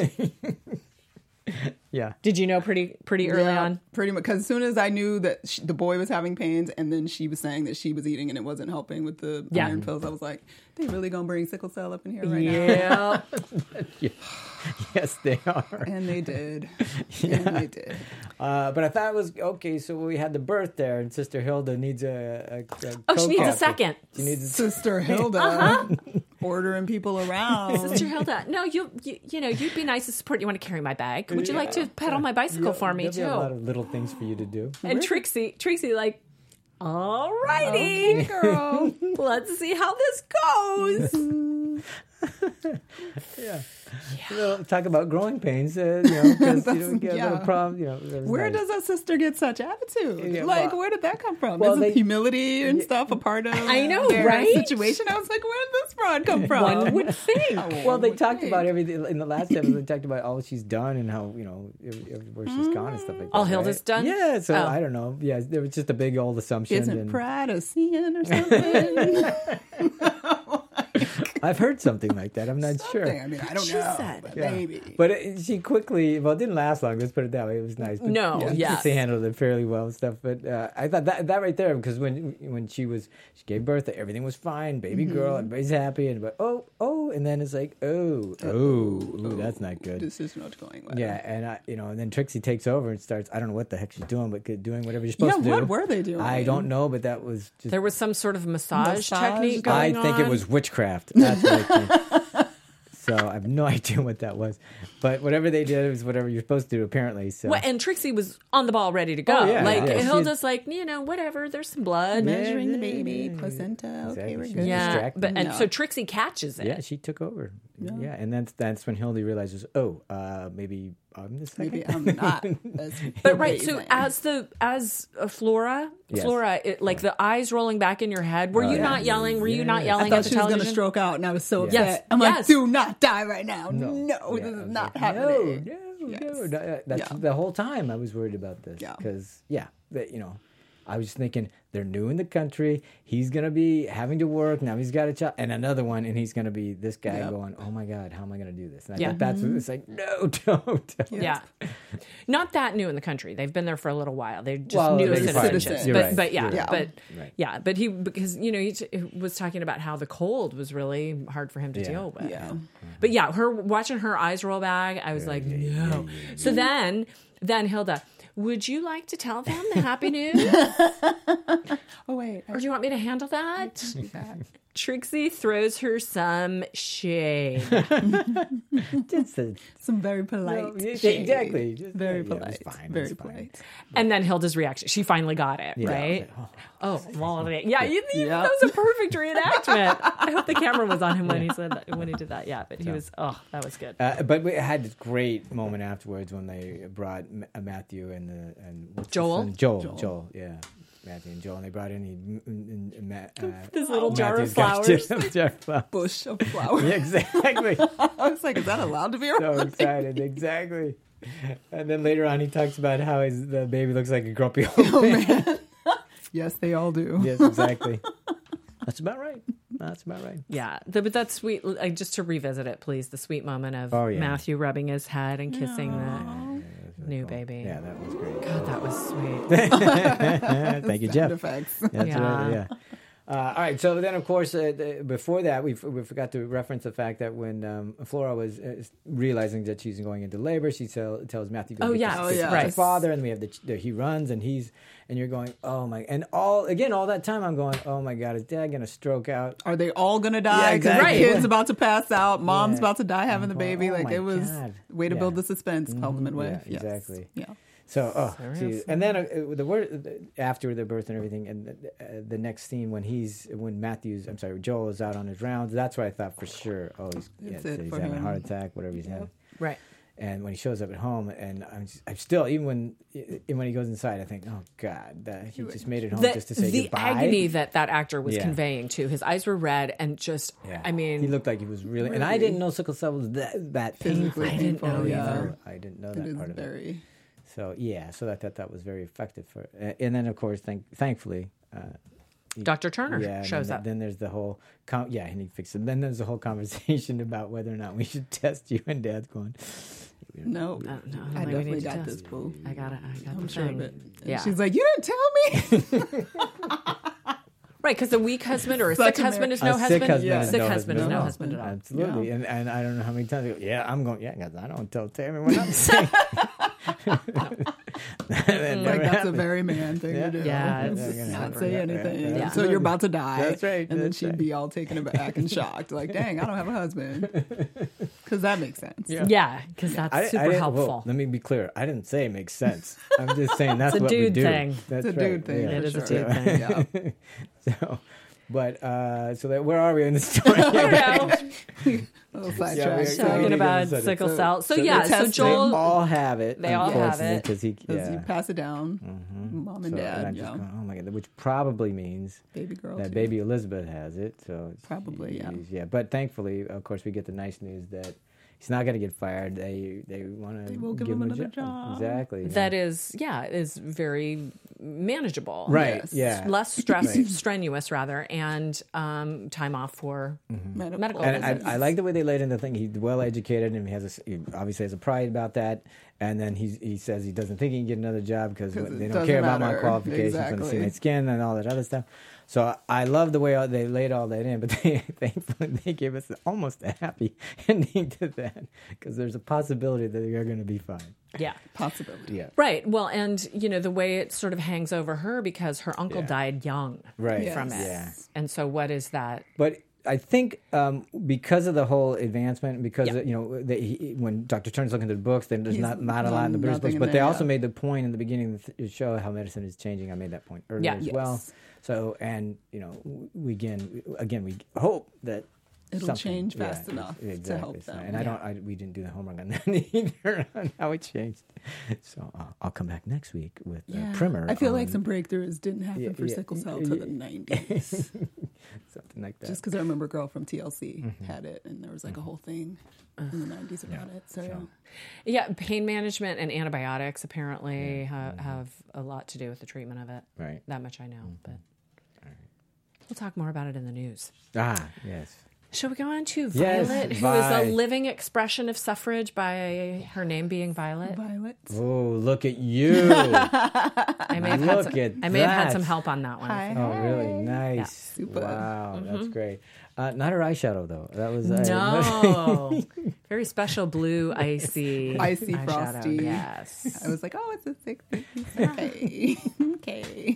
Yeah. Did you know pretty pretty early Yeah, on? pretty much. Because as soon as I knew that she, the boy was having pains, and then she was saying that she was eating and it wasn't helping with the Yeah. iron pills, I was like, "They really gonna bring sickle cell up in here right now?" Yeah. Yes, they are. And they did. And they did. Uh, but I thought it was okay. So we had the birth there, and Sister Hilda needs a. a, a Oh, she needs a co-captain. second. She needs a Sister Hilda Uh-huh. ordering people around. Sister Hilda, no, you, you you know you'd be nice to support. You want to carry my bag? Would you like to pedal my bicycle Yeah, for me there'll be a lot too? of little things for you to do. And Trixie, Trixie, like, all righty, Okay, girl. let's see how this goes. Yeah. You know, talk about growing pains, uh, you know, because you know, get a yeah. little problem. You know, it was Where nice. does that sister get such attitude? Yeah, like, well- where did that come from? well, Isn't they- humility and stuff a part of I know, their right? situation? I was like, where did this fraud come from? One would think. Well, they would talked think. about everything in the last episode. They talked about all she's done and how you know every- everywhere she's gone and stuff like that. All Hilda's right? done? Yeah. So Oh. I don't know. Yeah, there was just a big old assumption. Isn't and pride a sin or something? I've heard something like that. I'm not sure. I mean, I don't She know. said. but Yeah. maybe. But it, she quickly, well, it didn't last long. Let's put it that way. It was nice. But No, yeah, yes. they handled it fairly well and stuff. But uh, I thought that that right there, because when when she was she gave birth, everything was fine, baby Mm-hmm. girl, everybody's happy, and but oh oh, and then it's like oh oh, ooh, that's not good. This is not going well. Yeah, and I, you know, and then Trixie takes over and starts. I don't know what the heck she's doing, but doing whatever you're supposed Yeah, to do. what were they doing? I don't know, but that was just. There was some sort of massage, Massage technique I going think it on. was witchcraft. That's what I think. So I have no idea what that was, but whatever they did, it was whatever you're supposed to do. Apparently, so Well, and Trixie was on the ball, ready to go. Oh, yeah, like yeah. Hilda's, like you know, whatever. There's some blood. Measuring Yeah, the yeah, baby, yeah, yeah. placenta. Okay, Exactly. we're She's good. Yeah, distracted. but and No. so Trixie catches it. yeah, she took over. Yeah, and then that's when Hildy realizes, oh, uh, maybe I'm the second. Maybe I'm not. As But right, so amazing. as the as uh, Flora, Yes. Flora, it, like the eyes rolling back in your head. Were Oh, you yeah. not yelling? Were you Yeah. not I yelling thought at the she was going to television? stroke out, and I was so Yeah. upset. Yes. I'm Yes. like, do not die right now. No, Yeah, this I is was not like, happening. No, no, Yes. no. no. That's Yeah. the whole time I was worried about this. Yeah. Because, yeah, that, you know, I was thinking they're new in the country. He's going to be having to work. Now he's got a child. And another one. And he's going to be this guy Yep. going, oh, my God, how am I going to do this? And I Yeah. think that's what it's like, no, don't. Yeah, not that new in the country. They've been there for a little while. They're just Well, new they're citizens. citizens. You're But right. but yeah, You're right. but Right. yeah, but he because you know he t- was talking about how the cold was really hard for him to Yeah. deal with. Yeah. But yeah, her watching her eyes roll back, I was like, no. So then, then Hilda, would you like to tell them the happy news, Oh, wait. or do you want me to handle that? do that. Trixie throws her some shade. Just a, Some very polite. no, yeah, shade. exactly. Just, Very yeah, it was polite. fine. It Very was fine. polite. And then Hilda's reaction. She finally got it, Yeah. right? Oh, Oh, well, yeah, you, you, Yeah. that was a perfect reenactment. I hope the camera was on him when he said that, when he did that. Yeah, but he was. Oh, that was good. Uh, but we had this great moment afterwards when they brought M- uh, Matthew and the and what's his Joel? son? Joel, Joel. Joel, yeah, Matthew and Joel, and they brought in he, m- m- Ma- uh, This little jar of Matthew's got flowers. just- jar of flowers. Bush of flowers. Yeah, exactly. I was like, is that allowed to be around? So excited, exactly. And then later on, he talks about how his the baby looks like a grumpy old Oh, man. man. Yes, they all do. Yes, exactly. That's about right. That's about right. Yeah, the, but that's sweet. Like, just to revisit it, please. The sweet moment of Oh, yeah. Matthew rubbing his head and kissing Aww. the new baby. Yeah, that was great. God, that was sweet. Thank you, Sound Jeff. effects. That's Yeah. right, yeah. Uh, all right, so then of course uh, the, before that we, f- we forgot to reference the fact that when um, Flora was uh, realizing that she's going into labor, she tell, tells Matthew, "Go Oh, get yes. the- Oh, the- yes. the Right. father," and we have the, the he runs and he's and you're going, oh my, and all again all that time I'm going, oh my God, is Dad gonna stroke out? Are they all gonna die? Yeah, Because exactly. the kid's about to pass out. Mom's Yeah. about to die having the Oh, baby. oh like my it was God. way to Yeah. build the suspense. Call the midwife. Yeah, Yes. exactly. Yeah. So, oh, Seriously? geez. And then uh, the word after the birth and everything, and the, uh, the next scene when he's when Matthew's, I'm sorry, Joel is out on his rounds. That's what I thought for sure. Oh, he's, yeah, That's so it he's for having him. a heart attack, whatever he's having. Right. And when he shows up at home, and I'm, just, I'm still even when even when he goes inside, I think, oh God, that he just made it home The, just to say the goodbye. agony that that actor was Yeah. conveying too. His eyes were red, and just, Yeah. I mean, he looked like he was really, and I Really? didn't know sickle cell was that that painful. Physically I didn't know painful, yeah. either. I didn't know It that is part of it. very. So yeah, so I thought that was very effective for, uh, and then of course, thank, thankfully, uh, he- Doctor Turner yeah, and shows then, up. Then there's the whole, com- yeah, and he fixed it. Then there's the whole conversation about whether or not we should test you, and Dad's going, No, No, no, I like, we definitely need to got test. this, boo. I got it. I got I'm the sure thing. of it. And Yeah. She's like, you didn't tell me. Right, because a weak husband or a Such sick a husband mar- is no a husband. sick husband, Yeah. is Sick no husband is no at all. husband at all. Absolutely, Yeah. and and I don't know how many times. I go, yeah, I'm going. Yeah, because I don't tell Tammy what I'm saying. That never Like that's a happened. very man thing Yeah. to do. Yeah, Just it's- not Yeah. say Yeah. anything. Yeah. So Absolutely. you're about to die. That's right. And then That's she'd right. be all taken aback and shocked. Like, dang, I don't have a husband. Because that makes sense. Yeah. Yeah, because that's I- I super didn't- helpful. well, let me be clear. I didn't say it makes sense. I'm just saying that's It's a what we dude do. thing. That's It's a right. dude thing. Yeah. It for is a sure. dude thing. Yeah. So, but uh, so that where are we in the story? I don't know. A little Yeah, sidetrack. we- So, we Talking did about get it. sickle So- cell. So, so yeah, they're so testing. Joel. They all have it. They all have unfortunately, it. 'cause he, Because yeah. you pass it down, mom and So, dad, I'm yeah. just going, oh my God, which probably means Baby girl. that too. baby Elizabeth has it. So it's- Probably, yeah. he's- yeah. But thankfully, of course, we get the nice news that he's not going to get fired. They they want to They will give give him a another job. job. Exactly. That is, yeah, is very manageable. right. Yes. Yeah. Less stress, Right. strenuous rather, and um, time off for Medical. medical And visits. I, I like the way they laid in the thing. He's well educated, and he has a, he obviously has a pride about that. And then he he says he doesn't think he can get another job because 'Cause they it don't care doesn't about my matter. qualifications and Exactly. see my skin and all that other stuff. So I love the way they laid all that in. But they, thankfully, they gave us almost a happy ending to that because there's a possibility that they're going to be fine. yeah. Possibility. Yeah. Right. Well, and you know the way it sort of hangs over her because her uncle Yeah. died young Right. Yes. from it, Yeah. and so what is that? But I think um, because of the whole advancement, because Yeah. uh, you know, they, he, when Doctor Turner's looking through the books, then there's He's not not a lot in the done British nothing books. in But they there, also yeah. made the point in the beginning of the show how medicine is changing. I made that point earlier Yeah. as Yes. well. So and you know, we again again we hope that. It'll something- change yeah, fast enough to exactly. help So- them. and I don't. I, we didn't do the homework on that either on how it changed. So uh, I'll come back next week with uh, primer. I feel like on some breakthroughs didn't happen Yeah, for yeah, sickle cell to yeah. the nineties. something like that. Just because I remember a girl from T L C Mm-hmm. had it, and there was like a whole thing in the nineties about it. So, yeah. Yeah, pain management and antibiotics apparently ha- have a lot to do with the treatment of it. Right. That much I know, but we'll talk more about it in the news. Ah, yes. Shall we go on to Yes, Violet, who is Vi. a living expression of suffrage by her name being Violet? Violet. Oh, look at you. I may have had Look some, at I may have had that. some help on that one. I Hi. think. Oh, really? Nice. Yeah. Super. Wow, Mm-hmm. that's great. Uh, not her eyeshadow, though. That was... uh, No, very special blue icy, Icy eyeshadow. frosty. Yes, I was like, oh, it's a six. Okay. okay.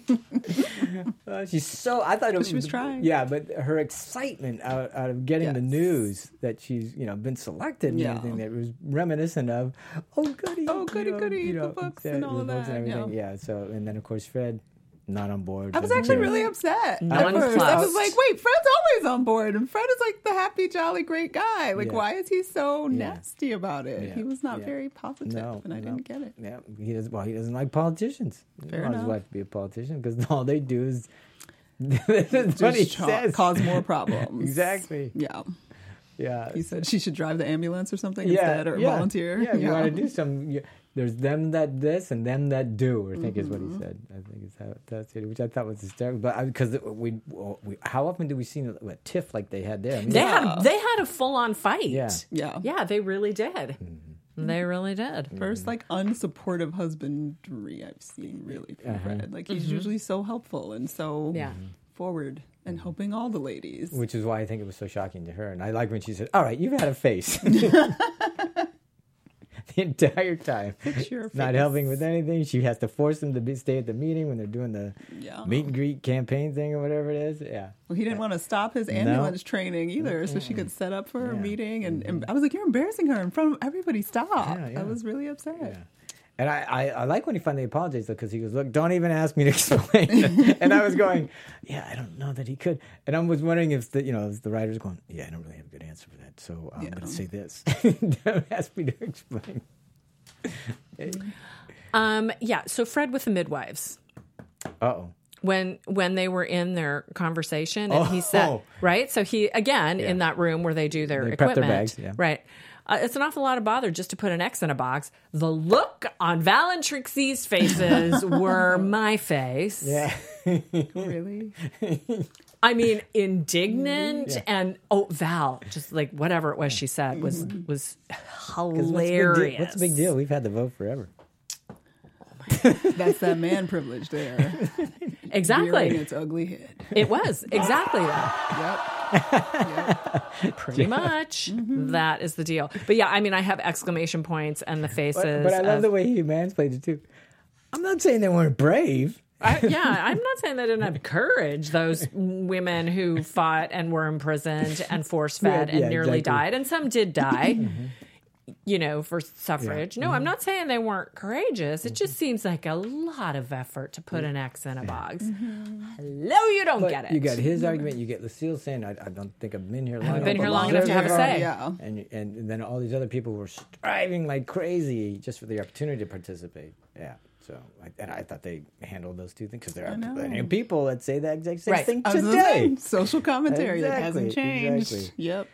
uh, she's so... I thought it was... She was trying. Yeah, but her excitement out, out of getting the Yes. news that she's, you know, been selected and Yeah. everything that was reminiscent of, oh, goody. Oh, goody, you know, goody, you the know, books the- and all the of books that, and yeah. everything. Yeah, so... And then, of course, Fred... Not on board. I was doesn't actually care. really upset at Nonplussed. first. I was like, wait, Fred's always on board. And Fred is like the happy, jolly, great guy. Like, Yeah. why is he so Yeah. nasty about it? Yeah. He was not Yeah. very positive, No, and I no. didn't get it. Yeah, he doesn't. Well, he doesn't like politicians. He Fair doesn't want his enough. wife to be a politician because all they do is. That's what he Just cha- says. cause more problems. Exactly. Yeah. Yeah. He said she should drive the ambulance or something yeah, instead, or yeah. volunteer. Yeah, if you want to do some, you, there's them that this and them that do. I think Mm-hmm. is what he said. I think is how that's it, which I thought was hysterical. But because we, we, how often do we see a tiff like they had there? I mean, They Yeah. had they had a full on fight. Yeah. Yeah. Yeah, they really did. Mm-hmm. They really did. First, like, unsupportive husbandry I've seen really from Uh-huh. Fred. Like, he's usually so helpful and so Yeah. forward and helping all the ladies. which is why I think it was so shocking to her. And I like when she said, "All right, you've had a face." The entire time, your not face. helping with anything. She has to force them to be, stay at the meeting when they're doing the Yeah. meet and greet campaign thing or whatever it is. Yeah, Well, he didn't want to stop his ambulance training either, so she could set up for her Yeah. meeting. And, and I was like, "You're embarrassing her in front of everybody. Stop!" Yeah, yeah. I was really upset. yeah. And I, I, I like when he finally apologized though, because he goes, "Look, don't even ask me to explain." And I was going, "Yeah, I don't know that he could." And I was wondering if the, you know, if the writer's going, "Yeah, I don't really have a good answer for that, so I'm Yeah. going to say this." Don't ask me to explain. Um, yeah. So Fred with the midwives. Uh oh. when when they were in their conversation and he Oh. said right so he again Yeah. in that room where they do their They prep their equipment bags, yeah. right uh, it's an awful lot of bother just to put an X in a box. The look on Val and Trixie's faces were my face. Yeah. Really? I mean, indignant Yeah. and oh, Val, just like whatever it was she said was was 'Cause what's the big deal? hilarious. What's the big deal? We've had the vote forever. That's that man privilege there. Exactly, Rearing its ugly head. it was exactly that. Yep. Pretty much, that is the deal. But yeah, I mean, I have exclamation points and the faces. But, but I love of- the way he mansplained it too. I'm not saying they weren't brave. I, yeah, I'm not saying they didn't have courage, those women who fought and were imprisoned and force fed Yeah, and yeah, nearly exactly. died. And some did die, you know, for suffrage. No, I'm not saying they weren't courageous. It just seems like a lot of effort to put an X in a box. Hello, you don't But get it. you got his argument. You get Lucille saying, "I, I don't think I've been here long haven't been enough here long enough to have a say. Yeah. And, and then all these other people were striving like crazy just for the opportunity to participate. Yeah. So, I- and I thought they handled those two things because there are know. plenty of people that say that exact same Right. thing I was gonna today. say, social commentary that hasn't Exactly, changed. exactly. Yep.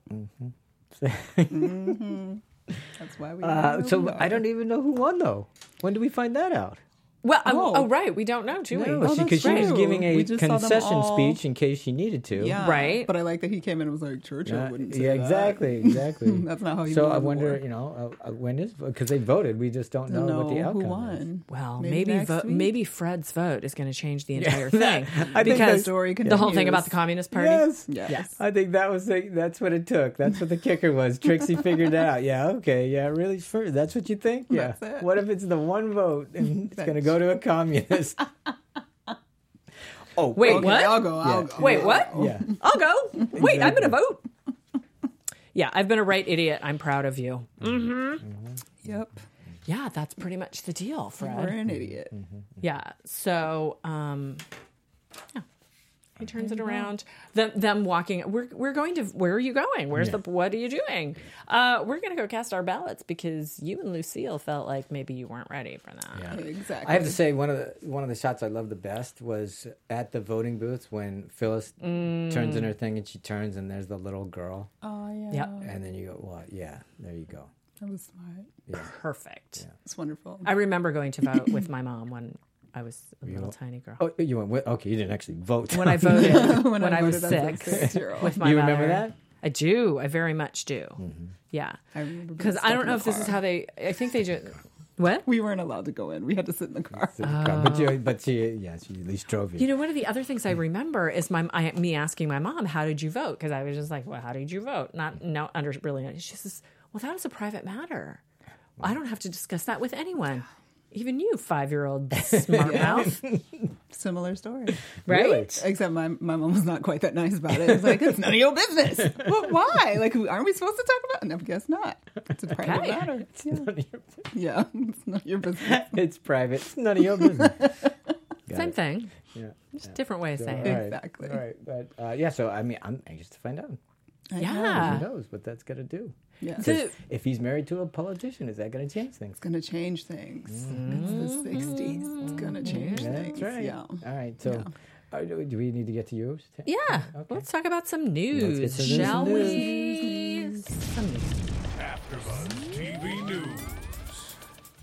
Mm-hmm. That's why we. Uh, don't so know. I don't even know who won though. When do we find that out? well, oh. Oh. oh, right. We don't know, do we? No, Oh, because she, that's was true. giving a We just saw them concession all- speech in case she needed to. Yeah. Right. But I like that he came in and was like, Churchill Yeah, wouldn't say yeah, that. exactly, exactly. That's not how he So won I the wonder, war. you know, uh, uh, when is because they voted, we just don't know know what the outcome who is. won. Well, Maybe maybe next vo- week? maybe Fred's vote is going to change the entire thing I think because the story the whole thing continues. about the Communist Party. Yes. Yes. Yes. I think that was the, that's what it took. That's what the kicker was. Trixie figured that out. Yeah, okay, yeah, really. Sure. That's what you think? Yeah. That's it. What if it's the one vote and it's That's going to go to a communist? Oh, Wait, Okay, what? I'll go. I'll Yeah. go. Wait, what? Yeah. I'll go. Wait, I'm going to Exactly. vote. Yeah, I've been a right idiot. I'm proud of you. Yep. Yeah, that's pretty much the deal, We're Fred. an idiot. Yeah. So, um, yeah. He turns it around. Them, them walking. We're we're going to. Where are you going? Where's the? What are you doing? Uh, we're going to go cast our ballots because you and Lucille felt like maybe you weren't ready for that. Yeah. Exactly. I have to say one of the one of the shots I love the best was at the voting booths when Phyllis turns in her thing and she turns and there's the little girl Oh yeah. Yep. and then you go, well, yeah, there you go. That was smart. Yeah. Perfect. It's wonderful. I remember going to vote with my mom when I was a little went- tiny girl. Oh, you went. with- Okay, you didn't actually vote. When I voted when, When I I was voted as a six six-year-old. with my You mother. remember that? I do. I very much do. Yeah. I remember being Because I stuck don't in know the if this is car. how they. I think they do. What? We weren't allowed to go in. We had to sit in the car. But you, but she, yeah, she at least drove you. You know, one of the other things I remember is my I, me asking my mom, "How did you vote?" Because I was just like, "Well, how did you vote?" Not no under really. She says, "Well, that is a private matter. I don't have to discuss that with anyone, even you, five year old smart mouth." Similar story. Right? Really? Except my, my mom was not quite that nice about it. It's like, it's none of your business. Well, why? Like, aren't we supposed to talk about it? No, I guess not. It's a private Okay. matter. Yeah. None of your- yeah, it's not your business. it's private. It's none of your business. Got Same it. thing. Yeah. Just different way of saying All it. right. Exactly. All right. But uh, yeah, so I mean, I'm anxious to find out. I Yeah. know. Who knows what that's going to do? Yeah. It's The- If he's married to a politician, is that going to change things? going to change things. It's the sixties. It's going to change Yeah, things. that's right. Yeah. All right. So, uh, do do we need to get to yours? Yeah. Okay. Let's talk about some news, Let's get to shall this we? Some news. AfterBuzz T V News.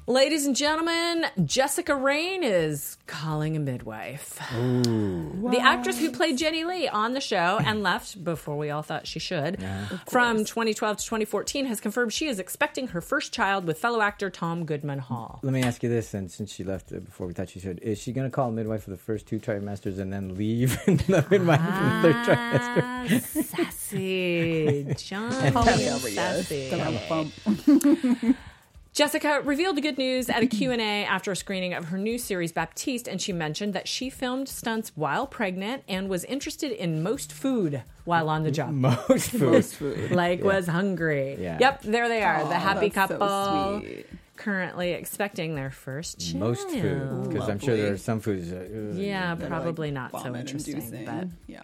Ladies and gentlemen, Jessica Raine is calling a midwife. Ooh. The actress who played Jenny Lee on the show and left before we all thought she should, yeah, from twenty twelve to twenty fourteen, has confirmed she is expecting her first child with fellow actor Tom Goodman Hall. Let me ask you this, and since she left before we thought she should, is she going to call a midwife for the first two trimesters and then leave the midwife ah, for the third trimester? Sassy. John. Sassy. Jessica revealed the good news at a Q and A after a screening of her new series, Baptiste, and she mentioned that she filmed stunts while pregnant and was interested in most food while on the job. Most food. Most food. Like, yeah. was hungry. Yeah. Yep, there they are, oh, the happy couple. So sweet. Currently expecting their first child. Most food, because I'm sure there are some foods that, uh, yeah, probably like not so interesting. Inducing. But yeah,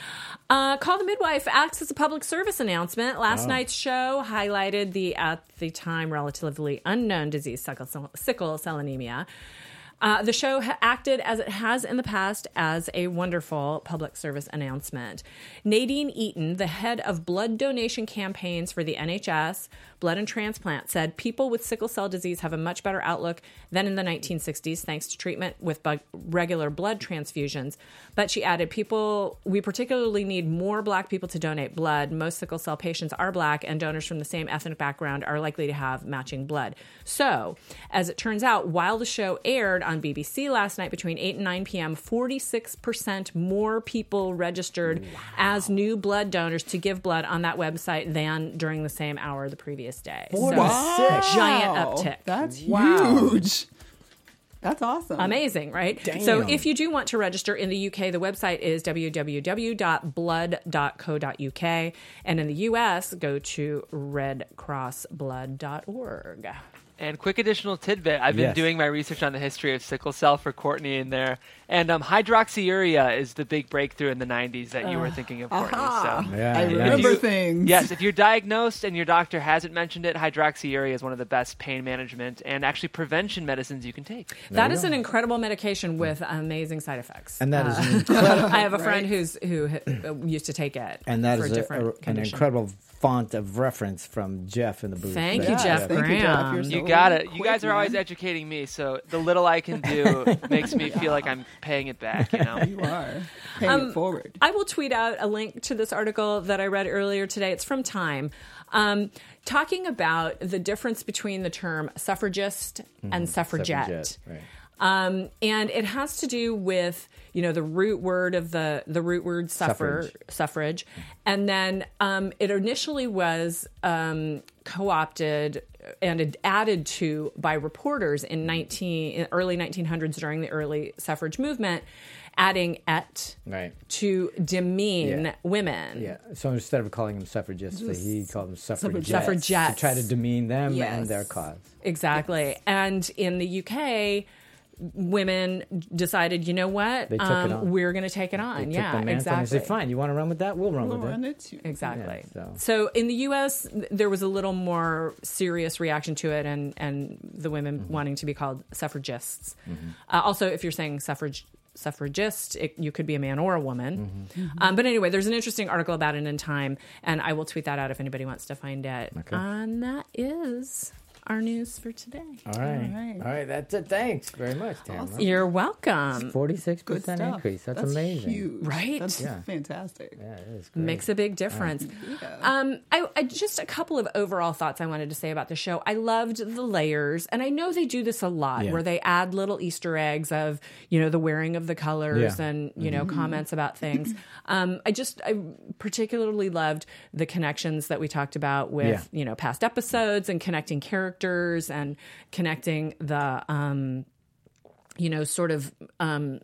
uh, Call the Midwife acts as a public service announcement. Last oh. night's show highlighted the at the time relatively unknown disease, sickle cell, sickle cell anemia. Uh, the show ha- acted as it has in the past as a wonderful public service announcement. Nadine Eaton, the head of blood donation campaigns for the N H S, Blood and Transplant, said people with sickle cell disease have a much better outlook than in the nineteen sixties thanks to treatment with bu- regular blood transfusions. But she added, people, we particularly need more Black people to donate blood. Most sickle cell patients are Black, and donors from the same ethnic background are likely to have matching blood. So, as it turns out, while the show aired on B B C last night between eight and nine p.m., forty-six percent more people registered wow. as new blood donors to give blood on that website than during the same hour the previous day. So, wow. giant uptick. That's wow. huge. That's awesome. Amazing, right? Damn. So if you do want to register in the U K, the website is w w w dot blood dot co dot u k. And in the U S, go to red cross blood dot org. And quick additional tidbit, I've been yes. doing my research on the history of sickle cell for Courtney in there. And um, hydroxyurea is the big breakthrough in the nineties that you were thinking of, Courtney. Uh-huh. So yeah, I yeah. remember you, things. Yes, if you're diagnosed and your doctor hasn't mentioned it, hydroxyurea is one of the best pain management and actually prevention medicines you can take. There That you is go. an incredible medication with amazing side effects. And that uh, is an incredible... I have a friend Right. who's who uh, used to take it And that for is a a, different a, an condition. incredible font of reference from Jeff in the booth. Thank But- you, Yes, Jeff thank you, Jeff. Graham. You're so You got it. You quick, guys are always man. educating me, so the little I can do makes me feel like I'm paying it back, you know? You are paying Um, it forward. I will tweet out a link to this article that I read earlier today. It's from Time, um, talking about the difference between the term suffragist mm-hmm. and suffragette. Suffragette, right. Um, and it has to do with, you know, the root word of the, the root word suffer, Suffrage. suffrage. And then um, it initially was um, co-opted and added to by reporters in nineteen in early nineteen hundreds during the early suffrage movement, adding "et" Right. to demean Yeah. women. Yeah. So instead of calling them suffragists, Just he called them suffragettes, Suffragettes. to try to demean them Yes. and their cause. Exactly. Yes. And in the U K, women decided, you know what? They took um, it on. We're going to take it They on. took Yeah, the mantle exactly. and they said, fine, you want to run with that? We'll run We'll with run it. it too. Exactly. Yeah, so. so in the U S, there was a little more serious reaction to it, and, and the women Mm-hmm. wanting to be called suffragists. Mm-hmm. Uh, also, if you're saying suffrage suffragist, it, you could be a man or a woman. Mm-hmm. Mm-hmm. Um, but anyway, there's an interesting article about it in Time, and I will tweet that out if anybody wants to find it. Okay. And that is our news for today. All right. All right. All right. That's it. Thanks very much, Tamara. You're welcome. forty-six Good percent stuff. increase. That's, That's amazing. huge. Right? That's Yeah. fantastic. Yeah, it is great. Makes a big difference. Yeah. Um, I, I just a couple of overall thoughts I wanted to say about the show. I loved the layers, and I know they do this a lot, Yeah. where they add little Easter eggs of, you know, the wearing of the colors Yeah. and you know comments about things. Um, I just I particularly loved the connections that we talked about with Yeah. you know past episodes and connecting characters and connecting the um, you know sort of. Um,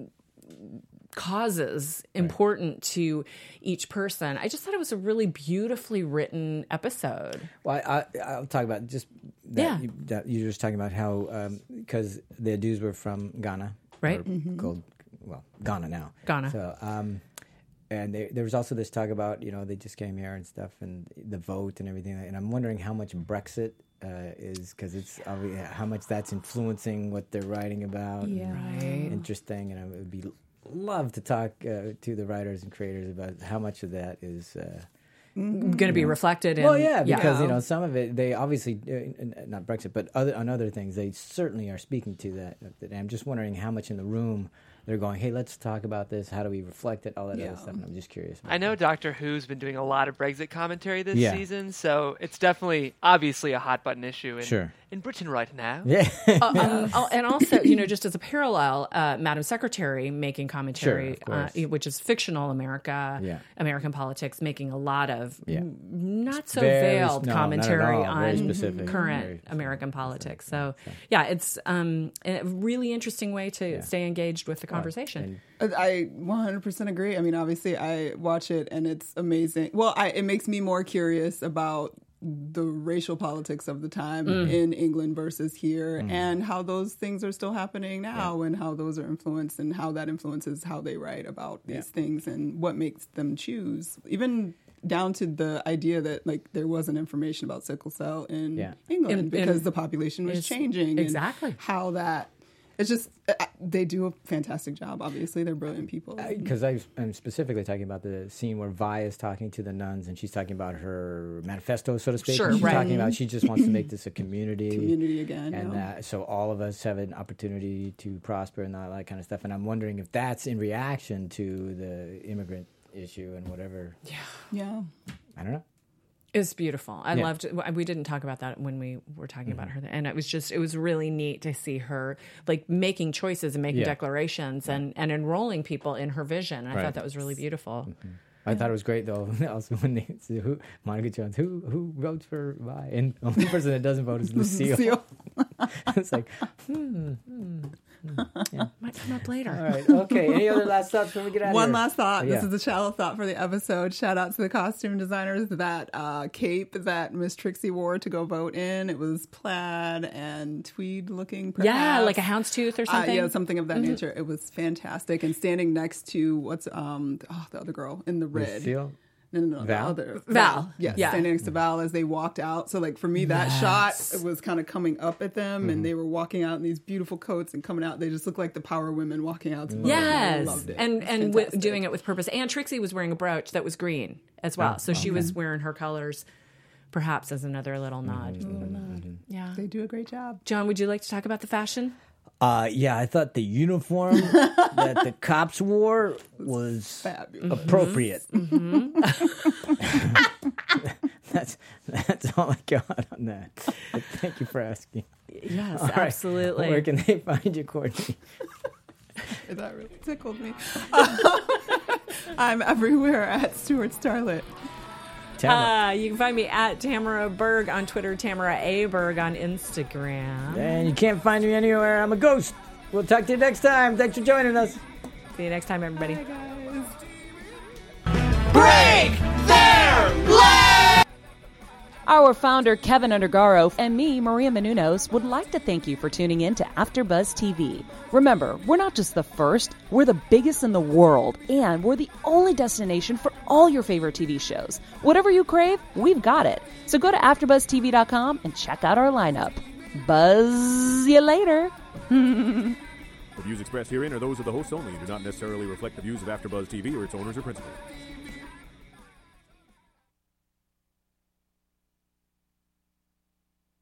causes important to each person. I just thought it was a really beautifully written episode. Well, I, I, I'll talk about just that, Yeah. you, that you were just talking about how, because the dudes were from Ghana. Right. Or Mm-hmm. called, well, Ghana now. Ghana. So, um, and they, there was also this talk about, you know, they just came here and stuff and the vote and everything. And I'm wondering how much Brexit uh, is, because it's obvi- how much that's influencing what they're writing about. Yeah. And Right. interesting. And it would be love to talk uh, to the writers and creators about how much of that is uh, mm-hmm. going to be reflected in. Well, yeah, because yeah. you know some of it they obviously uh, not Brexit, but other on other things they certainly are speaking to that. And I'm just wondering how much in the room they're going, hey, let's talk about this. How do we reflect it? All that yeah. other stuff. And I'm just curious. I know that. Doctor Who's been doing a lot of Brexit commentary this yeah. season, so it's definitely, obviously, a hot button issue in, sure. in Britain right now. Yeah. uh, um, and also, you know, just as a parallel, uh, Madam Secretary making commentary, sure, uh, which is fictional America, yeah. American politics, making a lot of yeah. not so Very, veiled no, commentary on specific, current American politics. So, so, yeah, it's um, a really interesting way to yeah. stay engaged with the conversation. Right. I one hundred percent agree. I mean, obviously, I watch it and it's amazing. Well, I, it makes me more curious about the racial politics of the time mm. in England versus here mm. and how those things are still happening now yeah. and how those are influenced and how that influences how they write about these yeah. things and what makes them choose. Even down to the idea that like there wasn't information about sickle cell in yeah. England in, because in, the population was changing. Exactly. And how that... It's just, uh, they do a fantastic job, obviously. They're brilliant people. Because uh, I'm specifically talking about the scene where Vi is talking to the nuns and she's talking about her manifesto, so to speak. Sure, she's right. talking about she just wants to make this a community. Community again. And yeah. that, so all of us have an opportunity to prosper and all that kind of stuff. And I'm wondering if that's in reaction to the immigrant issue and whatever. Yeah. Yeah. I don't know. It was beautiful. I yeah. loved it. We didn't talk about that when we were talking mm-hmm. about her. And it was just, it was really neat to see her like making choices and making yeah. declarations and, and enrolling people in her vision. And I right. thought that was really beautiful. Mm-hmm. I thought it was great though. Also, when they said, "Who Monica Jones? Who who votes for Vi?" And the only person that doesn't vote is Lucille. Lucille. It's like, hmm, hmm, hmm. Yeah. Might come up later. All right. Okay. Any other last thoughts before we get out of One here? last thought. Oh, yeah. This is the shallow thought for the episode. Shout out to the costume designers. That uh, cape that Miss Trixie wore to go vote in, it was plaid and tweed looking. Perhaps. Yeah, like a houndstooth or something. Uh, yeah, something of that mm-hmm. nature. It was fantastic. And standing next to what's um oh, the other girl in the red. Lucille? No, no, no. Val? The other, Val. Val. Yes, yeah. standing next to Val as they walked out. So, like, for me, that yes. shot was kind of coming up at them, mm-hmm. and they were walking out in these beautiful coats and coming out. They just looked like the power women walking out to vote. Yes. I loved it. And, it and w- doing it with purpose. And Trixie was wearing a brooch that was green as well. Oh, so she okay. was wearing her colors, perhaps as another little nod. Mm-hmm. Little nod. Mm-hmm. Yeah. They do a great job. John, would you like to talk about the fashion? Uh, yeah, I thought the uniform that the cops wore was fabulous. Appropriate. Mm-hmm. that's that's all I got on that. But thank you for asking. Yes, all absolutely. Right. Where can they find you, Courtney? That really tickled me. I'm everywhere at Stuart Starlet. Uh, you can find me at Tamara Berg on Twitter, Tamara A. Berg on Instagram. And you can't find me anywhere. I'm a ghost. We'll talk to you next time. Thanks for joining us. See you next time, everybody. Bye, guys. Break their leg! Our founder, Kevin Undergaro, and me, Maria Menounos, would like to thank you for tuning in to AfterBuzz T V. Remember, we're not just the first, we're the biggest in the world, and we're the only destination for all your favorite T V shows. Whatever you crave, we've got it. So go to after buzz T V dot com and check out our lineup. Buzz you later. The views expressed herein are those of the hosts only and do not necessarily reflect the views of AfterBuzz T V or its owners or principals.